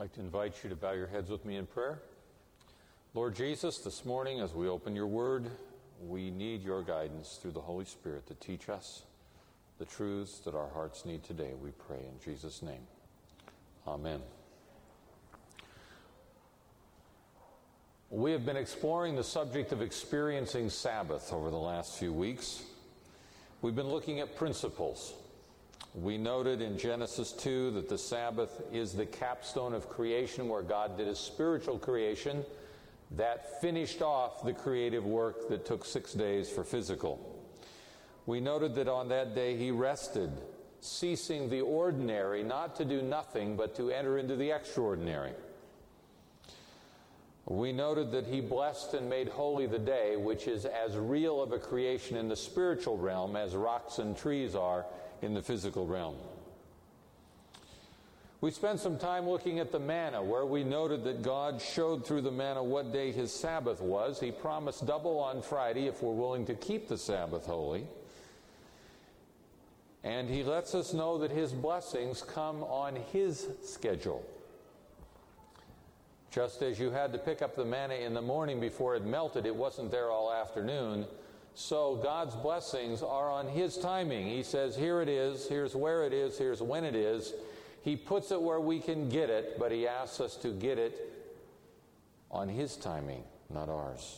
I'd like to invite you to bow your heads with me in prayer. Lord Jesus, this morning as we open your word, we need your guidance through the Holy Spirit to teach us the truths that our hearts need today. We pray in Jesus' name. Amen. We have been exploring the subject of experiencing Sabbath over the last few weeks. We've been looking at principles. We noted in Genesis 2 that the Sabbath is the capstone of creation, where God did a spiritual creation that finished off the creative work that took 6 days for physical. We noted that on that day he rested, ceasing the ordinary, not to do nothing, but to enter into the extraordinary. We noted that he blessed and made holy the day, which is as real of a creation in the spiritual realm as rocks and trees are in the physical realm. We spent some time looking at the manna, where we noted that God showed through the manna what day his Sabbath was. He promised double on Friday if we're willing to keep the Sabbath holy. And he lets us know that his blessings come on his schedule. Just as you had to pick up the manna in the morning before it melted, it wasn't there all afternoon. So God's blessings are on his timing. He says, here it is, here's where it is, here's when it is. He puts it where we can get it, but he asks us to get it on his timing, not ours.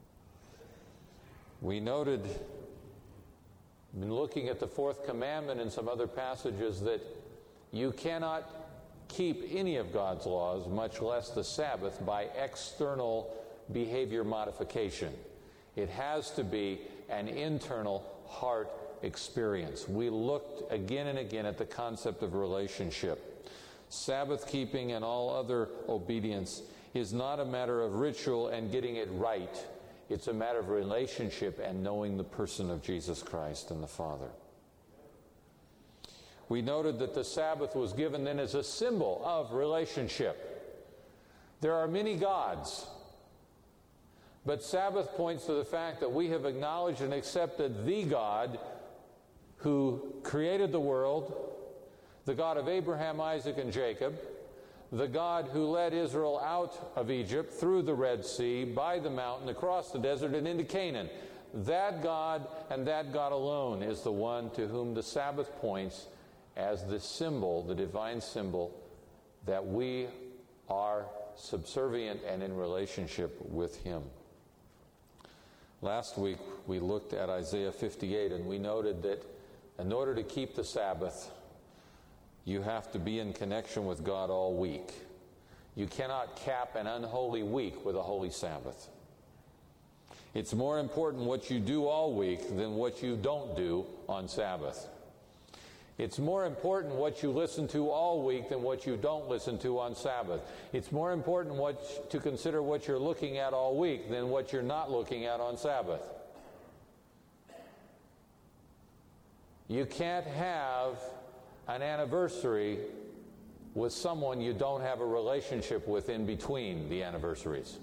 We noted, been looking at the fourth commandment and some other passages, that you cannot keep any of God's laws, much less the Sabbath, by external behavior modification. It has to be an internal heart experience. We looked again and again at the concept of relationship. Sabbath keeping and all other obedience is not a matter of ritual and getting it right. It's a matter of relationship and knowing the person of Jesus Christ and the Father. We noted that the Sabbath was given then as a symbol of relationship. There are many gods, but Sabbath points to the fact that we have acknowledged and accepted the God who created the world, the God of Abraham, Isaac, and Jacob, the God who led Israel out of Egypt through the Red Sea, by the mountain, across the desert, and into Canaan. That God and that God alone is the one to whom the Sabbath points as the symbol, the divine symbol, that we are subservient and in relationship with him. Last week we looked at Isaiah 58, and we noted that in order to keep the Sabbath, you have to be in connection with God all week. You cannot cap an unholy week with a holy Sabbath. It's more important what you do all week than what you don't do on Sabbath. It's more important what you listen to all week than what you don't listen to on Sabbath. It's more important to consider what you're looking at all week than what you're not looking at on Sabbath. You can't have an anniversary with someone you don't have a relationship with in between the anniversaries.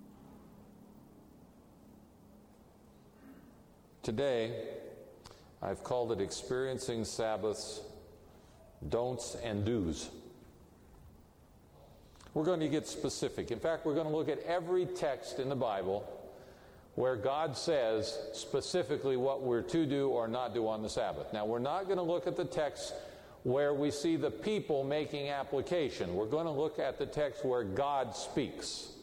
Today, I've called it Experiencing Sabbath's Don'ts and Do's. We're going to get specific. In fact, we're going to look at every text in the Bible where God says specifically what we're to do or not do on the Sabbath. Now, we're not going to look at the text where we see the people making application. We're going to look at the text where God speaks.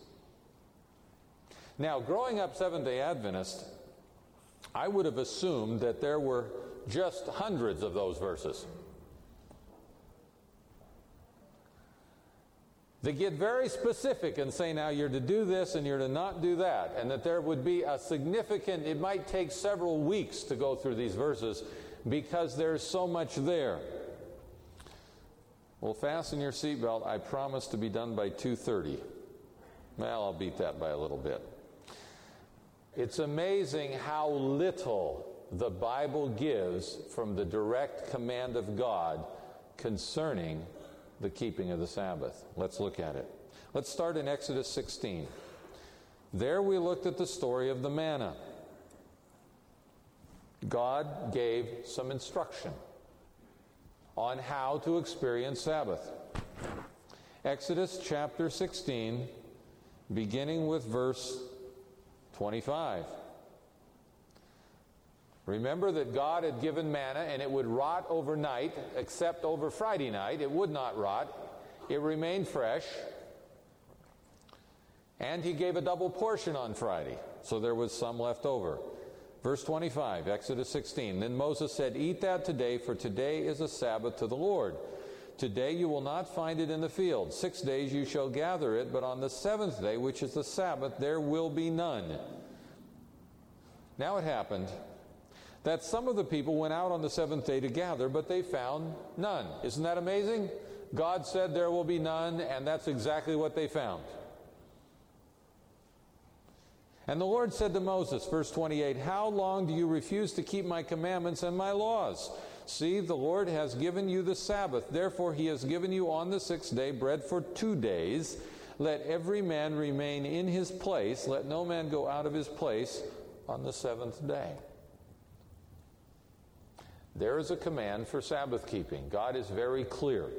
Now, growing up Seventh-day Adventist, I would have assumed that there were just hundreds of those verses. They get very specific and say, now you're to do this and you're to not do that, and that there would be a significant, it might take several weeks to go through these verses because there's so much there. Well, fasten your seatbelt. I promise to be done by 2:30. Well, I'll beat that by a little bit. It's amazing how little the Bible gives from the direct command of God concerning the keeping of the Sabbath. Let's look at it. Let's start in Exodus 16. There we looked at the story of the manna. God gave some instruction on how to experience Sabbath. Exodus chapter 16, beginning with verse 25. Remember that God had given manna, and it would rot overnight, except over Friday night. It would not rot. It remained fresh. And he gave a double portion on Friday, so there was some left over. Verse 25, Exodus 16. Then Moses said, "Eat that today, for today is a Sabbath to the Lord. Today you will not find it in the field. 6 days you shall gather it, but on the seventh day, which is the Sabbath, there will be none." Now it happened that some of the people went out on the seventh day to gather, but they found none. Isn't that amazing? God said there will be none, and that's exactly what they found. And the Lord said to Moses, verse 28, "How long do you refuse to keep my commandments and my laws? See, the Lord has given you the Sabbath. Therefore he has given you on the 6th day bread for 2 days. Let every man remain in his place. Let no man go out of his place on the 7th day." There is a command for Sabbath keeping. God is very clear.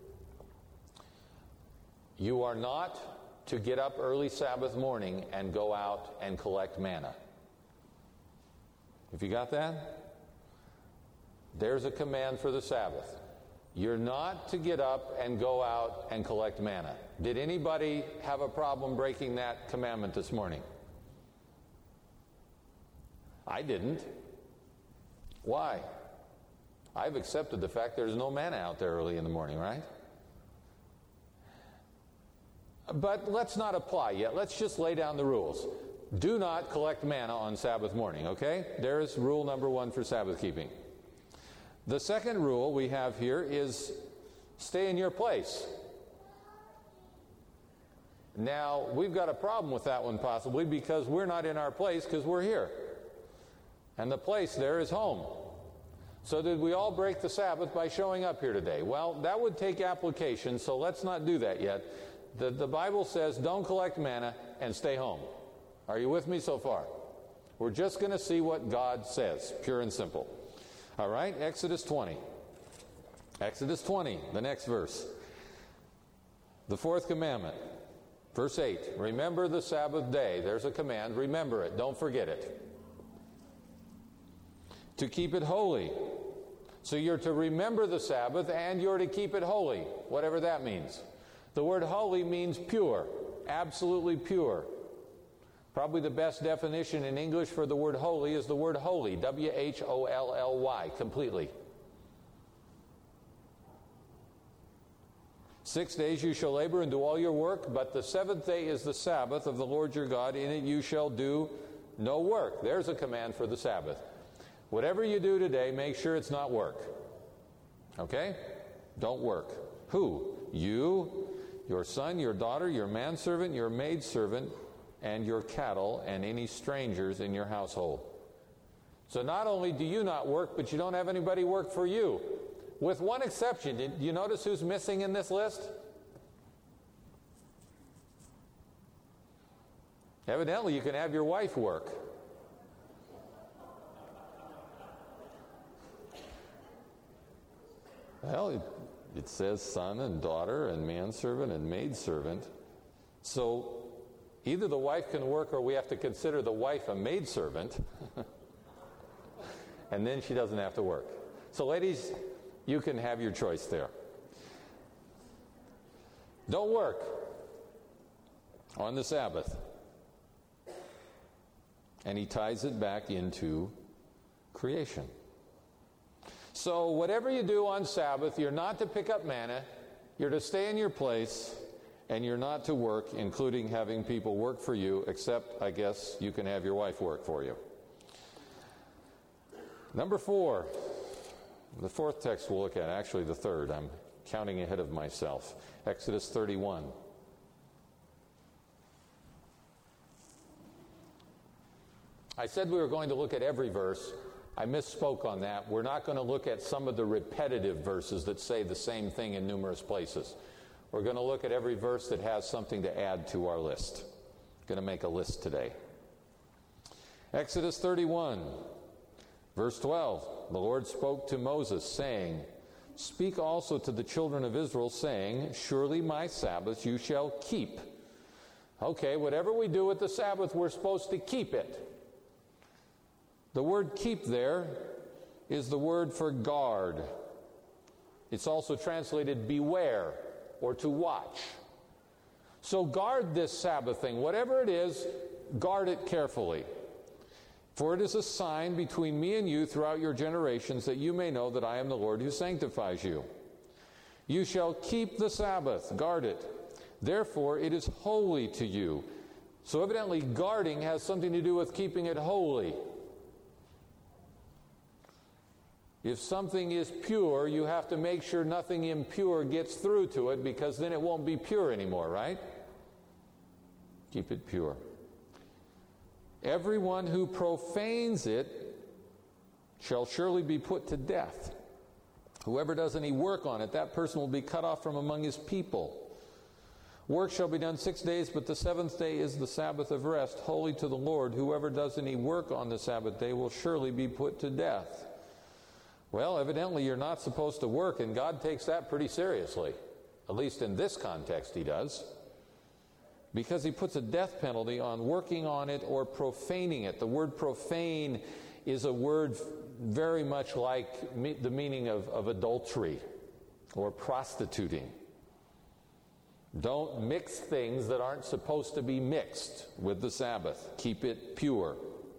You are not to get up early Sabbath morning and go out and collect manna. Have you got that? There's a command for the Sabbath. You're not to get up and go out and collect manna. Did anybody have a problem breaking that commandment this morning? I didn't. Why? I've accepted the fact there's no manna out there early in the morning, right? But let's not apply yet. Let's just lay down the rules. Do not collect manna on Sabbath morning, okay? There's rule number 1 for Sabbath keeping. The second rule we have here is stay in your place. Now, we've got a problem with that one possibly because we're not in our place because we're here. And the place there is home. So did we all break the Sabbath by showing up here today? Well, that would take application, so let's not do that yet. The Bible says don't collect manna and stay home. Are you with me so far? We're just going to see what God says, pure and simple. All right, Exodus 20. Exodus 20, the next verse. The 4th commandment, verse 8. Remember the Sabbath day. There's a command. Remember it. Don't forget it. To keep it holy. So you're to remember the Sabbath and you're to keep it holy, whatever that means. The word holy means pure, absolutely pure. Probably the best definition in English for the word holy is the word holy, W-H-O-L-L-Y, completely. 6 days you shall labor and do all your work, but the 7th day is the Sabbath of the Lord your God. In it you shall do no work. There's a command for the Sabbath. Whatever you do today, make sure it's not work. Okay? Don't work. Who? You, your son, your daughter, your manservant, your maidservant, and your cattle, and any strangers in your household. So not only do you not work, but you don't have anybody work for you. With one exception. Did you notice who's missing in this list? Evidently, you can have your wife work. Well, it says son and daughter and manservant and maidservant. So either the wife can work or we have to consider the wife a maidservant. And then she doesn't have to work. So ladies, you can have your choice there. Don't work on the Sabbath. And he ties it back into creation. So whatever you do on Sabbath, you're not to pick up manna, you're to stay in your place, and you're not to work, including having people work for you, except, I guess, you can have your wife work for you. Number 4, the 4th text we'll look at, actually the 3rd. I'm counting ahead of myself. Exodus 31. I said we were going to look at every verse. I misspoke on that. We're not going to look at some of the repetitive verses that say the same thing in numerous places. We're going to look at every verse that has something to add to our list. Going to make a list today. Exodus 31, verse 12. The Lord spoke to Moses, saying, speak also to the children of Israel, saying, surely my Sabbath you shall keep. Okay, whatever we do with the Sabbath, we're supposed to keep it. The word keep there is the word for guard. It's also translated beware or to watch. So guard this Sabbath thing. Whatever it is, guard it carefully. For it is a sign between me and you throughout your generations, that you may know that I am the Lord who sanctifies you. You shall keep the Sabbath, guard it. Therefore it is holy to you. So evidently guarding has something to do with keeping it holy. If something is pure, you have to make sure nothing impure gets through to it, because then it won't be pure anymore, right? Keep it pure. Everyone who profanes it shall surely be put to death. Whoever does any work on it, that person will be cut off from among his people. Work shall be done 6 days, but the seventh day is the Sabbath of rest, holy to the Lord. Whoever does any work on the Sabbath day will surely be put to death. Well, evidently you're not supposed to work, and God takes that pretty seriously. At least in this context he does. Because he puts a death penalty on working on it or profaning it. The word profane is a word very much like the meaning of adultery or prostituting. Don't mix things that aren't supposed to be mixed with the Sabbath. Keep it pure.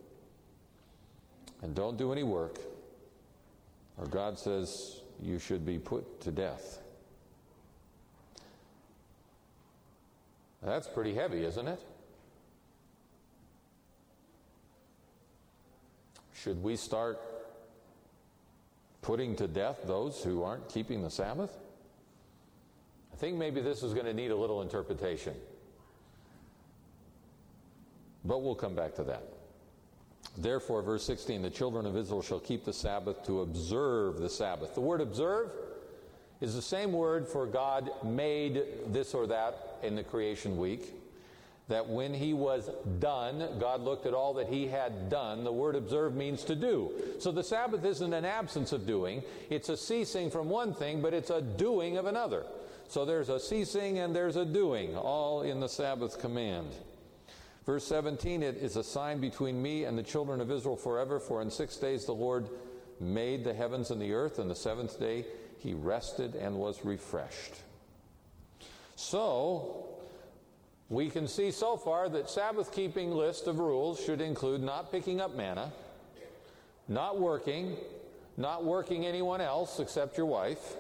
And don't do any work, or God says you should be put to death. That's pretty heavy, isn't it? Should we start putting to death those who aren't keeping the Sabbath? I think maybe this is going to need a little interpretation. But we'll come back to that. Therefore, verse 16, the children of Israel shall keep the Sabbath to observe the Sabbath. The word observe is the same word for God made this or that in the creation week. That when he was done, God looked at all that he had done. The word observe means to do. So the Sabbath isn't an absence of doing. It's a ceasing from one thing, but it's a doing of another. So there's a ceasing and there's a doing, all in the Sabbath command. Verse 17, it is a sign between me and the children of Israel forever, for in 6 days the Lord made the heavens and the earth, and the seventh day he rested and was refreshed. So, we can see so far that Sabbath-keeping list of rules should include not picking up manna, not working anyone else except your wife,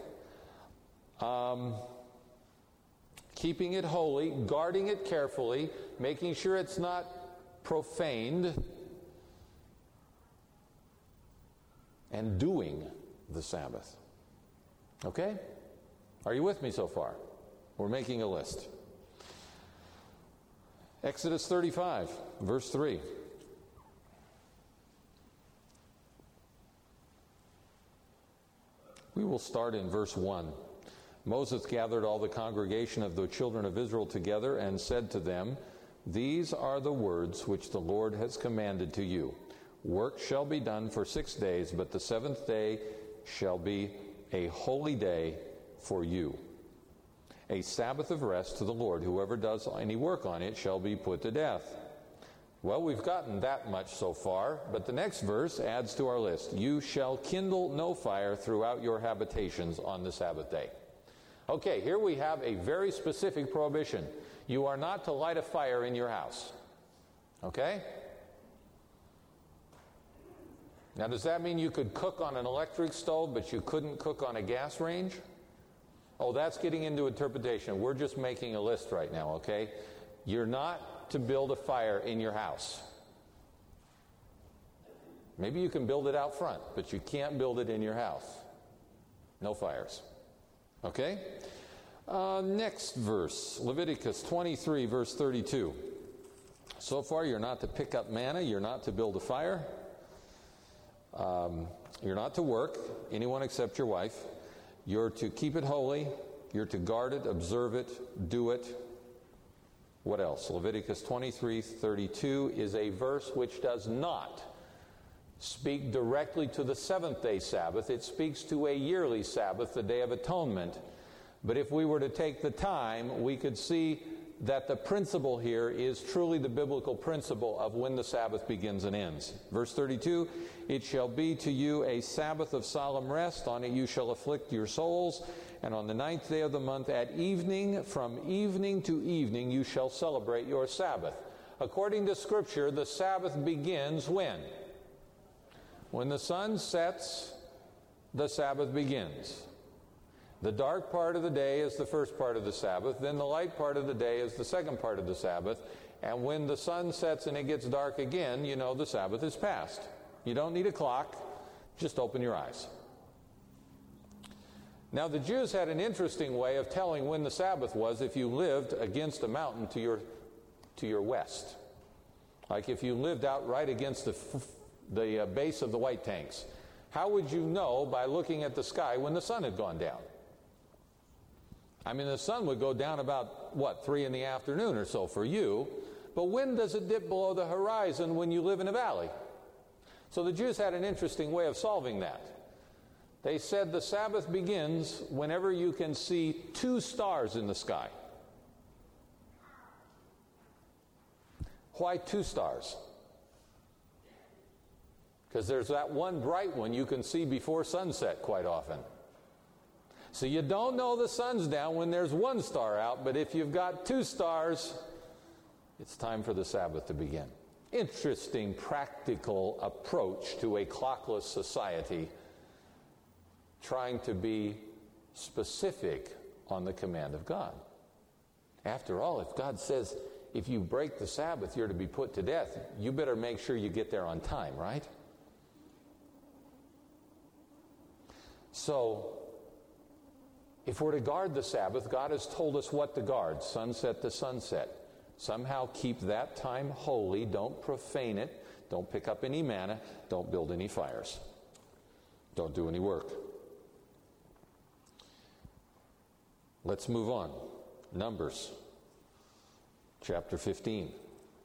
keeping it holy, guarding it carefully, making sure it's not profaned, and doing the Sabbath. Okay? Are you with me so far? We're making a list. Exodus 35, verse 3. We will start in verse 1. Moses gathered all the congregation of the children of Israel together and said to them, these are the words which the Lord has commanded to you. Work shall be done for 6 days, but the seventh day shall be a holy day for you, a Sabbath of rest to the Lord. Whoever does any work on it shall be put to death. Well, we've gotten that much so far, but the next verse adds to our list. You shall kindle no fire throughout your habitations on the Sabbath day. Okay, here we have a very specific prohibition. You are not to light a fire in your house. Okay? Now, does that mean you could cook on an electric stove, but you couldn't cook on a gas range? Oh, that's getting into interpretation. We're just making a list right now, okay? You're not to build a fire in your house. Maybe you can build it out front, but you can't build it in your house. No fires. Okay? Next verse, Leviticus 23, verse 32. So far, you're not to pick up manna. You're not to build a fire. You're not to work, anyone except your wife. You're to keep it holy. You're to guard it, observe it, do it. What else? Leviticus 23:32 is a verse which does not speak directly to the seventh-day Sabbath. It speaks to a yearly Sabbath, the Day of Atonement. But if we were to take the time, we could see that the principle here is truly the biblical principle of when the Sabbath begins and ends. Verse 32, "It shall be to you a Sabbath of solemn rest. On it you shall afflict your souls. And on the 9th day of the month at evening, from evening to evening, you shall celebrate your Sabbath." According to Scripture, the Sabbath begins when? When the sun sets, the Sabbath begins. The dark part of the day is the first part of the Sabbath. Then the light part of the day is the second part of the Sabbath. And when the sun sets and it gets dark again, you know the Sabbath is past. You don't need a clock. Just open your eyes. Now, the Jews had an interesting way of telling when the Sabbath was if you lived against a mountain to your west. Like if you lived out right against the base of the White Tanks. How would you know by looking at the sky when the sun had gone down? I mean, the sun would go down about, 3 in the afternoon or so for you. But when does it dip below the horizon when you live in a valley? So the Jews had an interesting way of solving that. They said the Sabbath begins whenever you can see 2 stars in the sky. Why 2 stars? Because there's that one bright one you can see before sunset quite often. So you don't know the sun's down when there's 1 star out, but if you've got 2 stars, it's time for the Sabbath to begin. Interesting practical approach to a clockless society, trying to be specific on the command of God. After all, if God says, if you break the Sabbath, you're to be put to death, you better make sure you get there on time, right? So, if we're to guard the Sabbath, God has told us what to guard, sunset to sunset. Somehow keep that time holy. Don't profane it. Don't pick up any manna. Don't build any fires. Don't do any work. Let's move on. Numbers, chapter 15.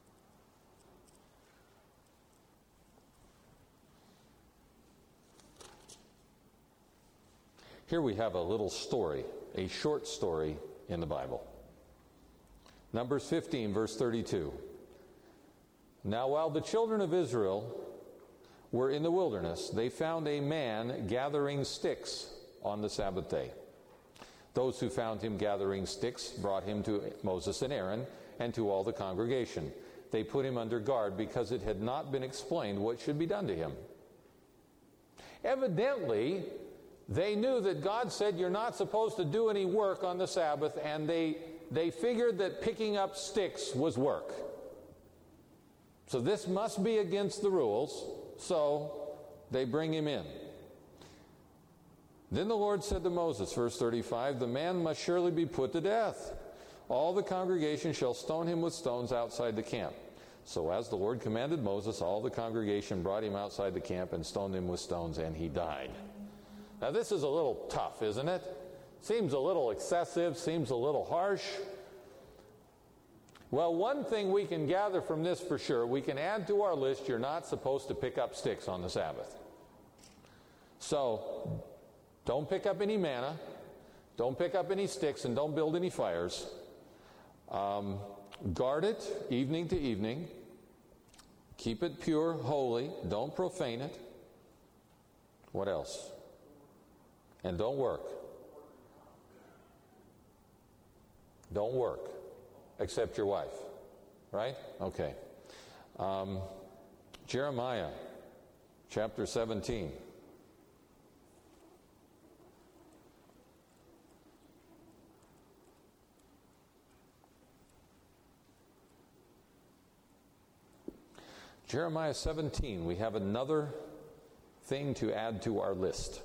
Here we have a little story, a short story in the Bible. Numbers 15, verse 32. "Now while the children of Israel were in the wilderness, they found a man gathering sticks on the Sabbath day. Those who found him gathering sticks brought him to Moses and Aaron and to all the congregation. They put him under guard because it had not been explained what should be done to him." Evidently, they knew that God said you're not supposed to do any work on the Sabbath, and they figured that picking up sticks was work. So this must be against the rules, so they bring him in. Then the Lord said to Moses, verse 35, "The man must surely be put to death. All the congregation shall stone him with stones outside the camp." So as the Lord commanded Moses, all the congregation brought him outside the camp and stoned him with stones, and he died. Now this is a little tough, isn't it? Seems a little excessive, seems a little harsh. Well, one thing we can gather from this for sure, we can add to our list, you're not supposed to pick up sticks on the Sabbath. So, don't pick up any manna, don't pick up any sticks, and don't build any fires. Guard it evening to evening. Keep it pure, holy. Don't profane it. What else? And don't work. Don't work. Except your wife. Right? Okay. Jeremiah chapter 17. Jeremiah 17, we have another thing to add to our list.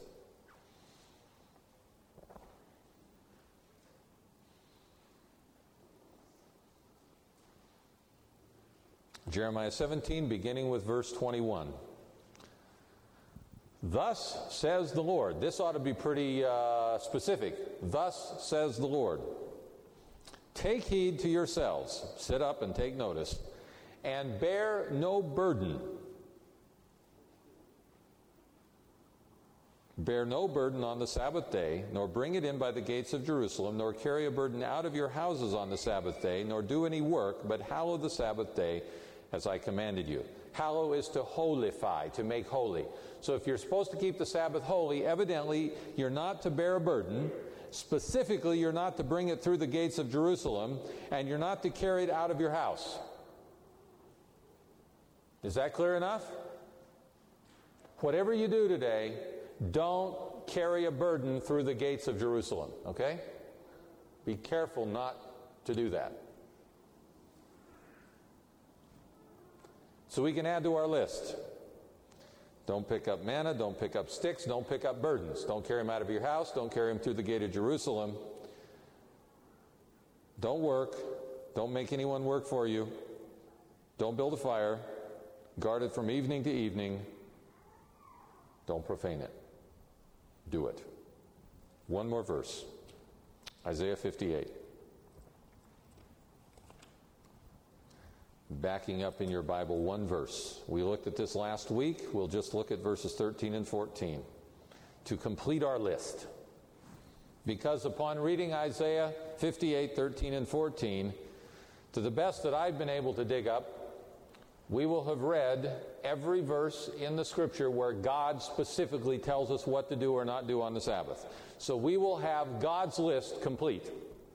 Jeremiah 17, beginning with verse 21. "Thus says the Lord." This ought to be pretty specific. "Thus says the Lord. Take heed to yourselves." Sit up and take notice. "And bear no burden." Bear no burden on the Sabbath day, nor bring it in by the gates of Jerusalem, nor carry a burden out of your houses on the Sabbath day, nor do any work, but hallow the Sabbath day as I commanded you. Hallow is to holify, to make holy. So if you're supposed to keep the Sabbath holy, evidently you're not to bear a burden. Specifically, you're not to bring it through the gates of Jerusalem, and you're not to carry it out of your house. Is that clear enough? Whatever you do today, don't carry a burden through the gates of Jerusalem, okay? Be careful not to do that. So we can add to our list. Don't pick up manna, don't pick up sticks, don't pick up burdens. Don't carry them out of your house, don't carry them through the gate of Jerusalem. Don't work, don't make anyone work for you. Don't build a fire. Guard it from evening to evening. Don't profane it. Do it. One more verse. Isaiah 58. Backing up in your Bible one verse. We looked at this last week. We'll just look at verses 13 and 14 to complete our list. Because upon reading Isaiah 58, 13, and 14, to the best that I've been able to dig up, we will have read every verse in the Scripture where God specifically tells us what to do or not do on the Sabbath. So we will have God's list complete.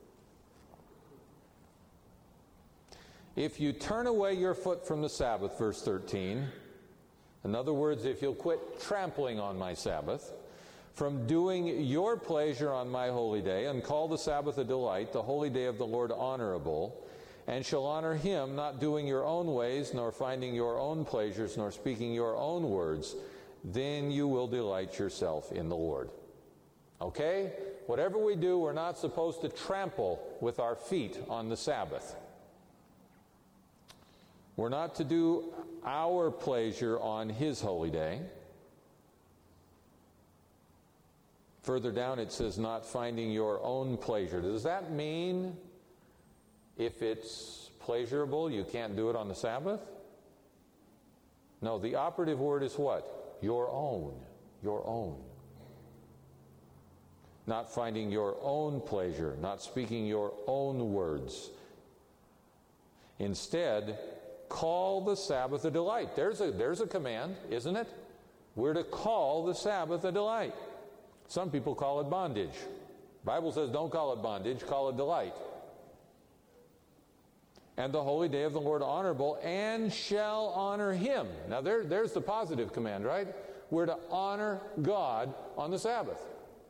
If you turn away your foot from the Sabbath, verse 13, in other words, if you'll quit trampling on my Sabbath, from doing your pleasure on my holy day, and call the Sabbath a delight, the holy day of the Lord honorable, and shall honor him, not doing your own ways, nor finding your own pleasures, nor speaking your own words, then you will delight yourself in the Lord. Okay? Whatever we do, we're not supposed to trample with our feet on the Sabbath. We're not to do our pleasure on his holy day. Further down it says, not finding your own pleasure. Does that mean if it's pleasurable, you can't do it on the Sabbath? No, the operative word is what? Your own. Your own. Not finding your own pleasure, not speaking your own words. Instead, call the Sabbath a delight. There's a command, isn't it? We're to call the Sabbath a delight. Some people call it bondage. The Bible says don't call it bondage, call it delight. And the holy day of the Lord honorable, and shall honor him. Now there's the positive command, right? We're to honor God on the Sabbath.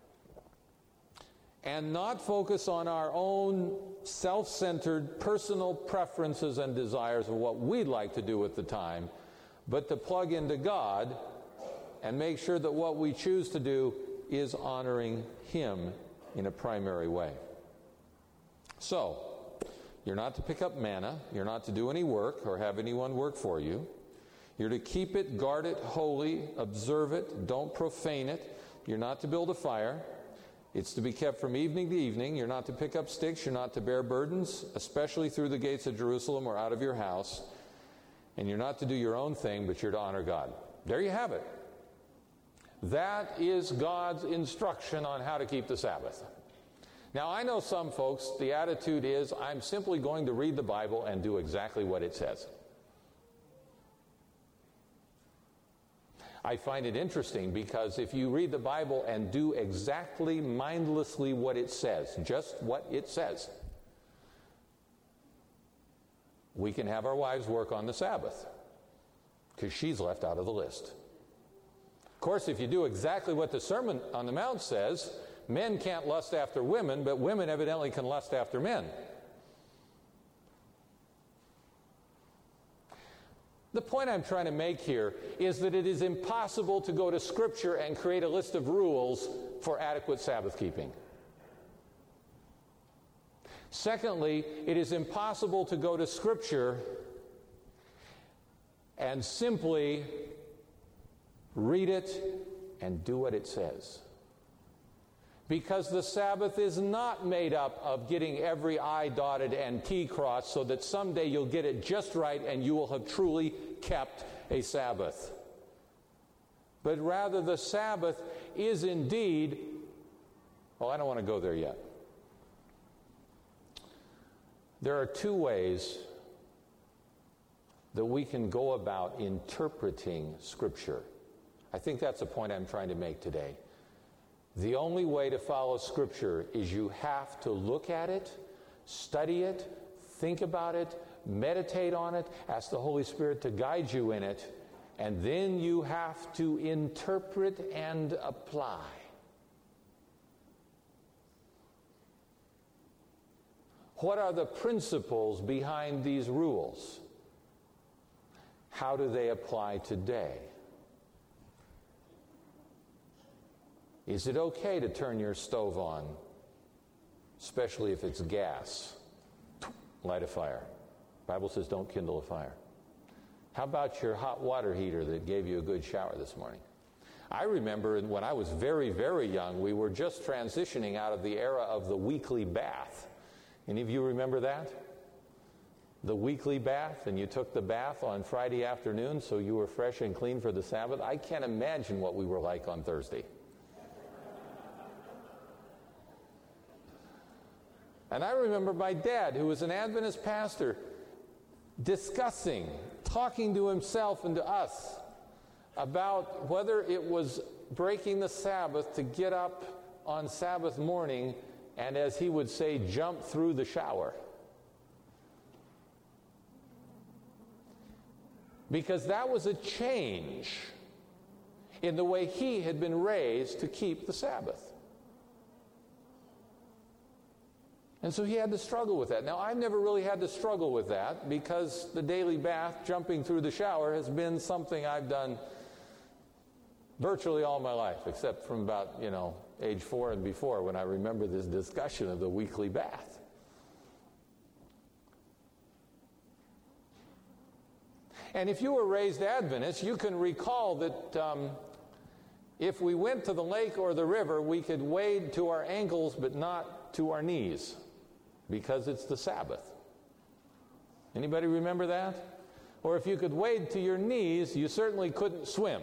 And not focus on our own self-centered personal preferences and desires of what we'd like to do at the time, but to plug into God and make sure that what we choose to do is honoring him in a primary way. So, you're not to pick up manna. You're not to do any work or have anyone work for you. You're to keep it, guard it, holy, observe it, don't profane it. You're not to build a fire. It's to be kept from evening to evening. You're not to pick up sticks. You're not to bear burdens, especially through the gates of Jerusalem or out of your house. And you're not to do your own thing, but you're to honor God. There you have it. That is God's instruction on how to keep the Sabbath. Now, I know some folks, the attitude is, I'm simply going to read the Bible and do exactly what it says. I find it interesting because if you read the Bible and do exactly mindlessly what it says, just what it says, we can have our wives work on the Sabbath because she's left out of the list. Of course, if you do exactly what the Sermon on the Mount says, men can't lust after women, but women evidently can lust after men. The point I'm trying to make here is that it is impossible to go to Scripture and create a list of rules for adequate Sabbath keeping. Secondly, it is impossible to go to Scripture and simply read it and do what it says. Because the Sabbath is not made up of getting every I dotted and T crossed so that someday you'll get it just right and you will have truly kept a Sabbath. but rather the Sabbath is indeed, I don't want to go there yet. There are two ways that we can go about interpreting Scripture. I think that's the point I'm trying to make today. The only way to follow Scripture is you have to look at it, study it, think about it, meditate on it, ask the Holy Spirit to guide you in it, and then you have to interpret and apply. What are the principles behind these rules? How do they apply today? Is it okay to turn your stove on, especially if it's gas? Light a fire. The Bible says don't kindle a fire. How about your hot water heater that gave you a good shower this morning? I remember when I was very, very young, we were just transitioning out of the era of the weekly bath. Any of you remember that? The weekly bath, and you took the bath on Friday afternoon so you were fresh and clean for the Sabbath. I can't imagine what we were like on Thursday. And I remember my dad, who was an Adventist pastor, talking to himself and to us about whether it was breaking the Sabbath to get up on Sabbath morning and, as he would say, jump through the shower. Because that was a change in the way he had been raised to keep the Sabbath. And so he had to struggle with that. Now, I've never really had to struggle with that because the daily bath, jumping through the shower, has been something I've done virtually all my life, except from about, age 4 and before, when I remember this discussion of the weekly bath. And if you were raised Adventist, you can recall that if we went to the lake or the river, we could wade to our ankles but not to our knees, because it's the Sabbath. Anybody remember that? Or if you could wade to your knees, you certainly couldn't swim.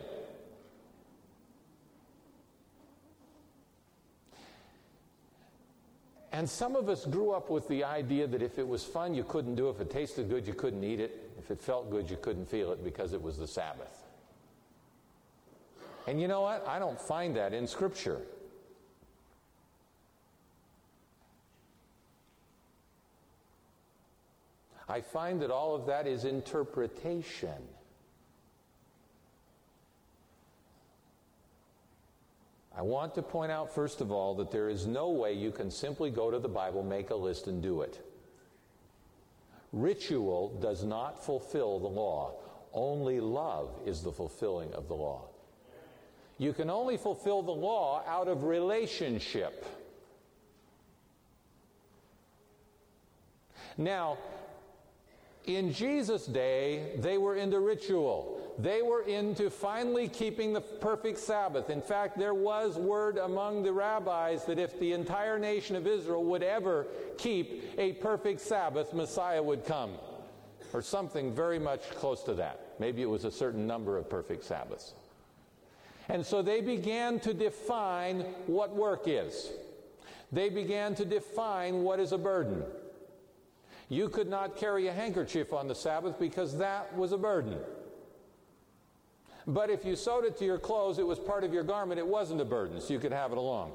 And some of us grew up with the idea that if it was fun, you couldn't do it. If it tasted good, you couldn't eat it. If it felt good, you couldn't feel it because it was the Sabbath. And you know what? I don't find that in Scripture. I find that all of that is interpretation. I want to point out, first of all, that there is no way you can simply go to the Bible, make a list, and do it. Ritual does not fulfill the law. Only love is the fulfilling of the law. You can only fulfill the law out of relationship. Now, in Jesus' day, they were into ritual. They were into finally keeping the perfect Sabbath. In fact, there was word among the rabbis that if the entire nation of Israel would ever keep a perfect Sabbath, Messiah would come. Or something very much close to that. Maybe it was a certain number of perfect Sabbaths. And so they began to define what work is. They began to define what is a burden. You could not carry a handkerchief on the Sabbath because that was a burden. But if you sewed it to your clothes, it was part of your garment, it wasn't a burden, so you could have it along.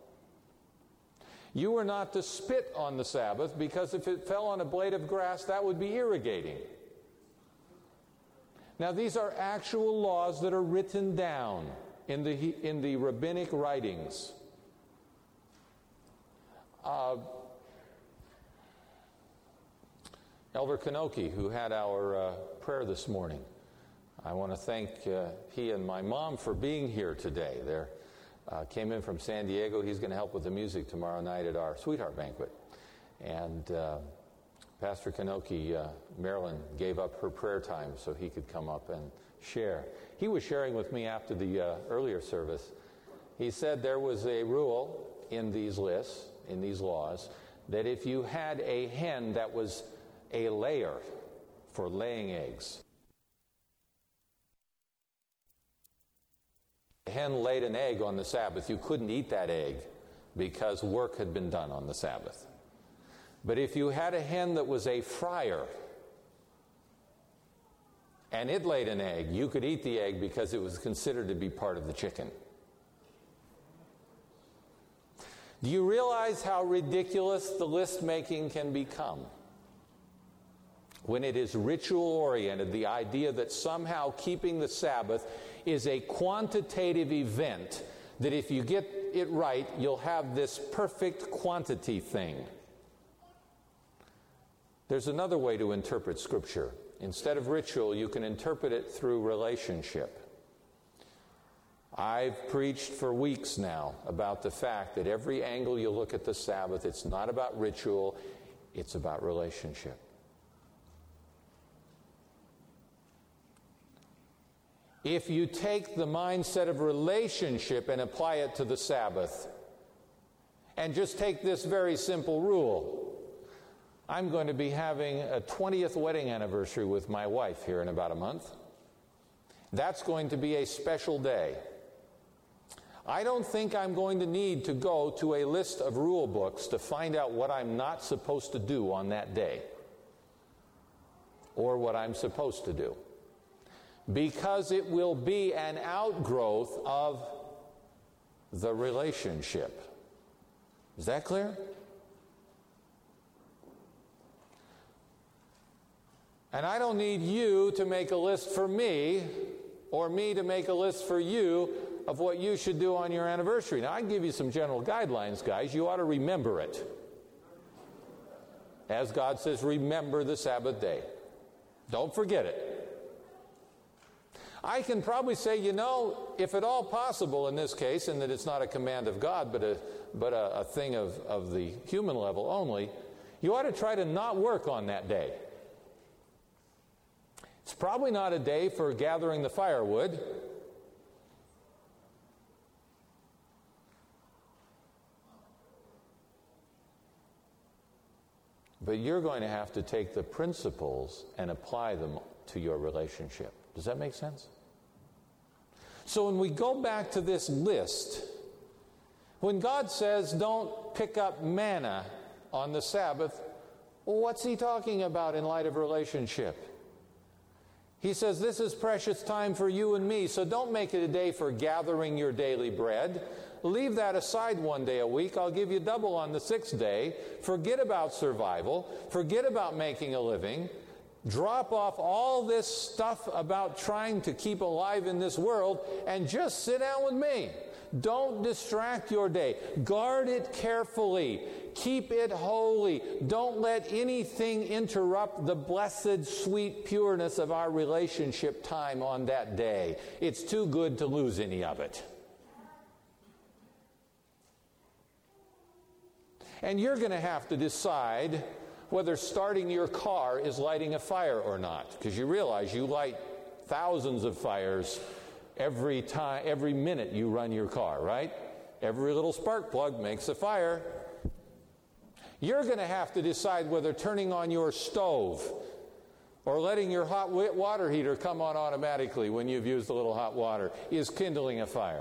You were not to spit on the Sabbath because if it fell on a blade of grass, that would be irrigating. Now, these are actual laws that are written down in the rabbinic writings. Elder Kanoki, who had our prayer this morning, I want to thank he and my mom for being here today. They came in from San Diego. He's going to help with the music tomorrow night at our Sweetheart Banquet. And Pastor Kanoki, Marilyn, gave up her prayer time so he could come up and share. He was sharing with me after the earlier service. He said there was a rule in these lists, in these laws, that if you had a hen that was a layer for laying eggs, a hen laid an egg on the Sabbath, you couldn't eat that egg because work had been done on the Sabbath. But if you had a hen that was a fryer and it laid an egg, you could eat the egg because it was considered to be part of the chicken. Do you realize how ridiculous the list making can become? When it is ritual-oriented, the idea that somehow keeping the Sabbath is a quantitative event, that if you get it right, you'll have this perfect quantity thing. There's another way to interpret Scripture. Instead of ritual, you can interpret it through relationship. I've preached for weeks now about the fact that every angle you look at the Sabbath, it's not about ritual, it's about relationship. If you take the mindset of relationship and apply it to the Sabbath, and just take this very simple rule, I'm going to be having a 20th wedding anniversary with my wife here in about a month. That's going to be a special day. I don't think I'm going to need to go to a list of rule books to find out what I'm not supposed to do on that day, or what I'm supposed to do, because it will be an outgrowth of the relationship. Is that clear? And I don't need you to make a list for me, or me to make a list for you of what you should do on your anniversary. Now, I can give you some general guidelines, guys. You ought to remember it. As God says, remember the Sabbath day. Don't forget it. I can probably say, if at all possible in this case, and that it's not a command of God, but a thing of the human level only, you ought to try to not work on that day. It's probably not a day for gathering the firewood. But you're going to have to take the principles and apply them to your relationship. Does that make sense? So when we go back to this list, when God says don't pick up manna on the Sabbath, well, what's he talking about in light of relationship? He says this is precious time for you and me, so don't make it a day for gathering your daily bread. Leave that aside one day a week. I'll give you double on the sixth day. Forget about survival. Forget about making a living. Drop off all this stuff about trying to keep alive in this world and just sit down with me. Don't distract your day. Guard it carefully. Keep it holy. Don't let anything interrupt the blessed, sweet pureness of our relationship time on that day. It's too good to lose any of it. And you're going to have to decide whether starting your car is lighting a fire or not, because you realize you light thousands of fires every minute you run your car, right? Every little spark plug makes a fire. You're going to have to decide whether turning on your stove or letting your hot water heater come on automatically when you've used a little hot water is kindling a fire.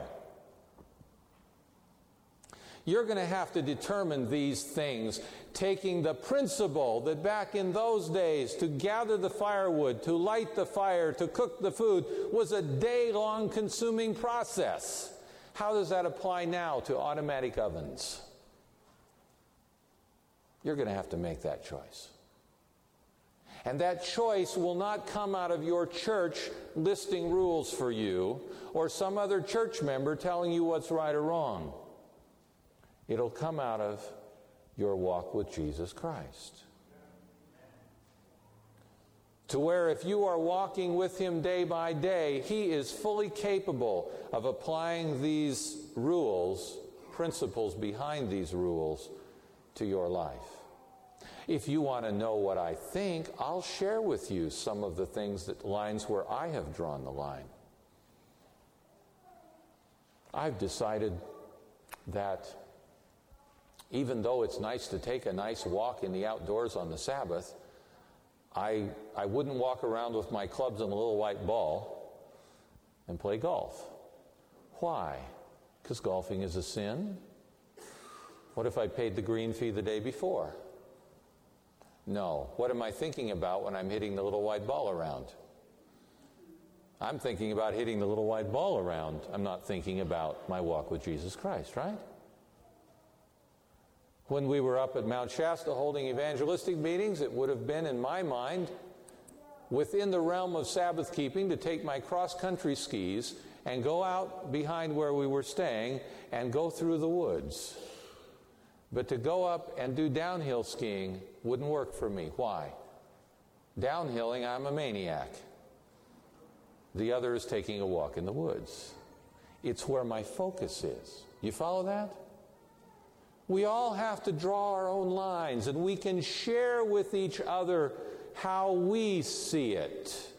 You're going to have to determine these things, taking the principle that back in those days to gather the firewood, to light the fire, to cook the food was a day-long consuming process. How does that apply now to automatic ovens? You're going to have to make that choice. And that choice will not come out of your church listing rules for you or some other church member telling you what's right or wrong. It'll come out of your walk with Jesus Christ. To where if you are walking with him day by day, he is fully capable of applying these rules, principles behind these rules, to your life. If you want to know what I think, I'll share with you some of the lines where I have drawn the line. I've decided that even though it's nice to take a nice walk in the outdoors on the Sabbath, I wouldn't walk around with my clubs and a little white ball and play golf. Why? Because golfing is a sin? What if I paid the green fee the day before? No. What am I thinking about when I'm hitting the little white ball around? I'm thinking about hitting the little white ball around. I'm not thinking about my walk with Jesus Christ, right? When we were up at Mount Shasta holding evangelistic meetings, it would have been, in my mind, within the realm of Sabbath keeping to take my cross-country skis and go out behind where we were staying and go through the woods. But to go up and do downhill skiing wouldn't work for me. Why? Downhilling, I'm a maniac. The other is taking a walk in the woods. It's where my focus is. You follow that? We all have to draw our own lines, and we can share with each other how we see it.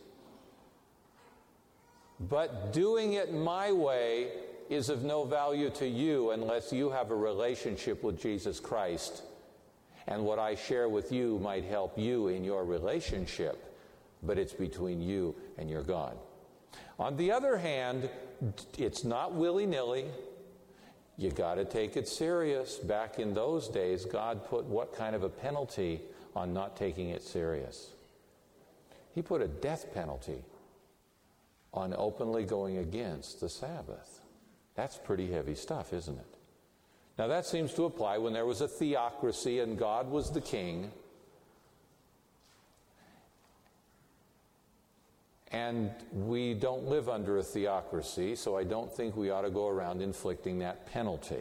But doing it my way is of no value to you unless you have a relationship with Jesus Christ. And what I share with you might help you in your relationship, but it's between you and your God. On the other hand, it's not willy-nilly. You got to take it serious. Back in those days, God put what kind of a penalty on not taking it serious? He put a death penalty on openly going against the Sabbath. That's pretty heavy stuff, isn't it? Now that seems to apply when there was a theocracy and God was the king. And we don't live under a theocracy, so I don't think we ought to go around inflicting that penalty.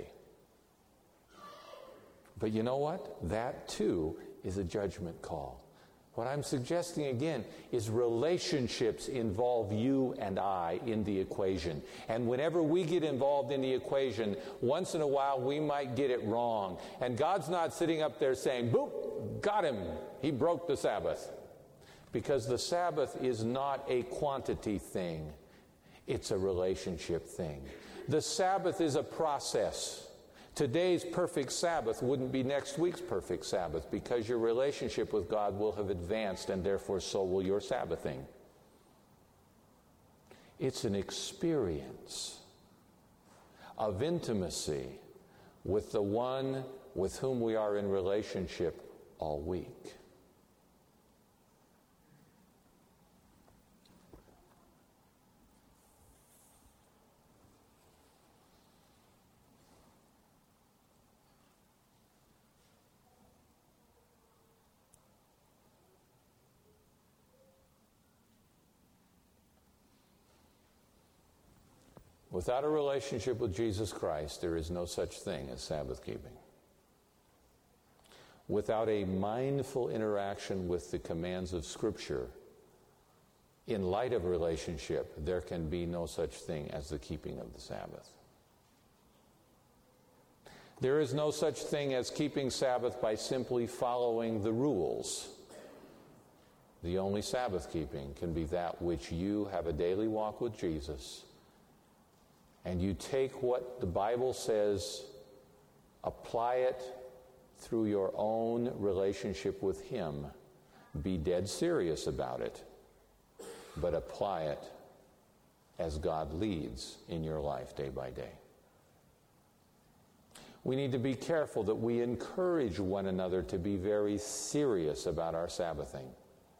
But you know what? That too is a judgment call. What I'm suggesting again is relationships involve you and I in the equation. And whenever we get involved in the equation, once in a while we might get it wrong. And God's not sitting up there saying, boop, got him. He broke the Sabbath. Because the Sabbath is not a quantity thing. It's a relationship thing. The Sabbath is a process. Today's perfect Sabbath wouldn't be next week's perfect Sabbath because your relationship with God will have advanced and therefore so will your Sabbathing. It's an experience of intimacy with the one with whom we are in relationship all week. Without a relationship with Jesus Christ, there is no such thing as Sabbath keeping. Without a mindful interaction with the commands of Scripture, in light of a relationship, there can be no such thing as the keeping of the Sabbath. There is no such thing as keeping Sabbath by simply following the rules. The only Sabbath keeping can be that which you have a daily walk with Jesus, and you take what the Bible says, apply it through your own relationship with Him. Be dead serious about it, but apply it as God leads in your life day by day. We need to be careful that we encourage one another to be very serious about our Sabbathing.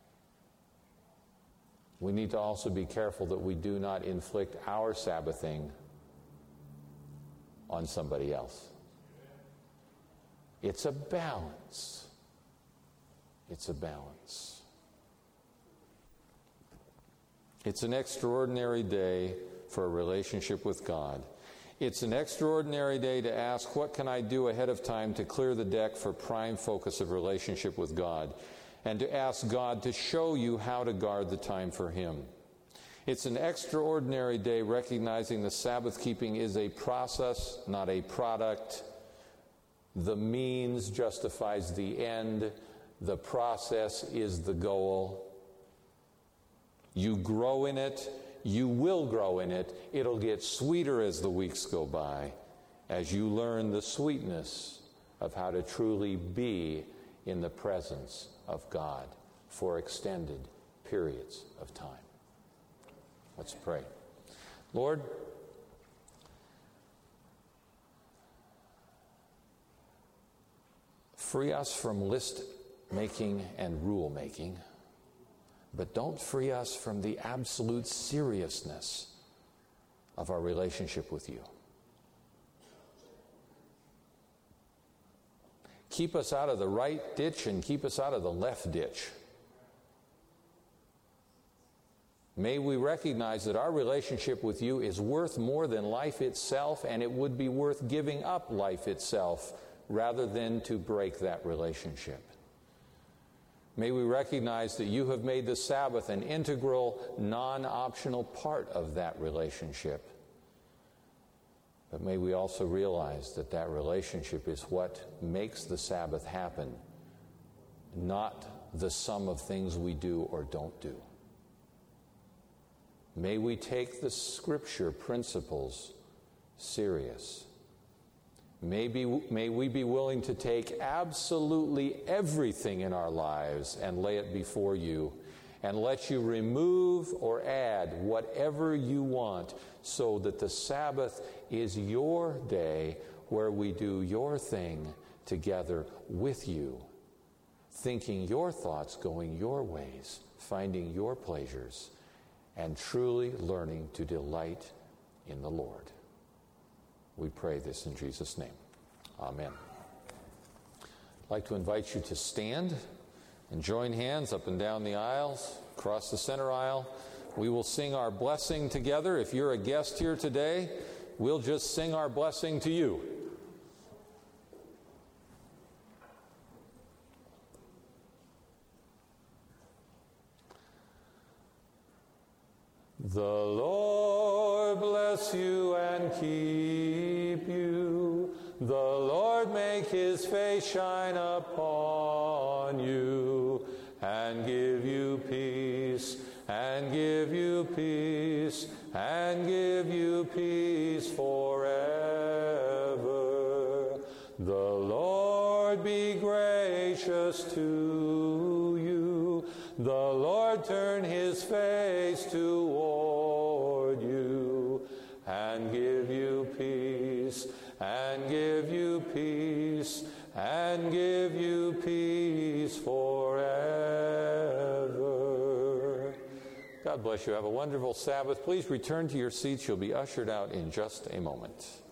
We need to also be careful that we do not inflict our Sabbathing on somebody else. It's a balance. It's a balance. It's an extraordinary day for a relationship with God. It's an extraordinary day to ask, what can I do ahead of time to clear the deck for prime focus of relationship with God? And to ask God to show you how to guard the time for Him. It's an extraordinary day recognizing the Sabbath keeping is a process, not a product. The means justifies the end. The process is the goal. You grow in it. You will grow in it. It'll get sweeter as the weeks go by, as you learn the sweetness of how to truly be in the presence of God for extended periods of time. Let's pray. Lord, Free us from list making and rule making, but don't free us from the absolute seriousness of our relationship with you. Keep us out of the right ditch and keep us out of the left ditch. May we recognize that our relationship with you is worth more than life itself, and it would be worth giving up life itself rather than to break that relationship. May we recognize that you have made the Sabbath an integral, non-optional part of that relationship. But may we also realize that that relationship is what makes the Sabbath happen, not the sum of things we do or don't do. May we take the Scripture principles serious. May we be willing to take absolutely everything in our lives and lay it before you and let you remove or add whatever you want so that the Sabbath is your day where we do your thing together with you, thinking your thoughts, going your ways, finding your pleasures, and truly learning to delight in the Lord. We pray this in Jesus' name. Amen. I'd like to invite you to stand and join hands up and down the aisles, across the center aisle. We will sing our blessing together. If you're a guest here today, we'll just sing our blessing to you. The Lord bless you and keep you. The Lord make his face shine upon you and give you peace, and give you peace, and give you peace forever. The Lord be gracious to you. The Lord turn his face toward you and give you peace, and give you peace, and give you peace forever. God bless you. Have a wonderful Sabbath. Please return to your seats. You'll be ushered out in just a moment.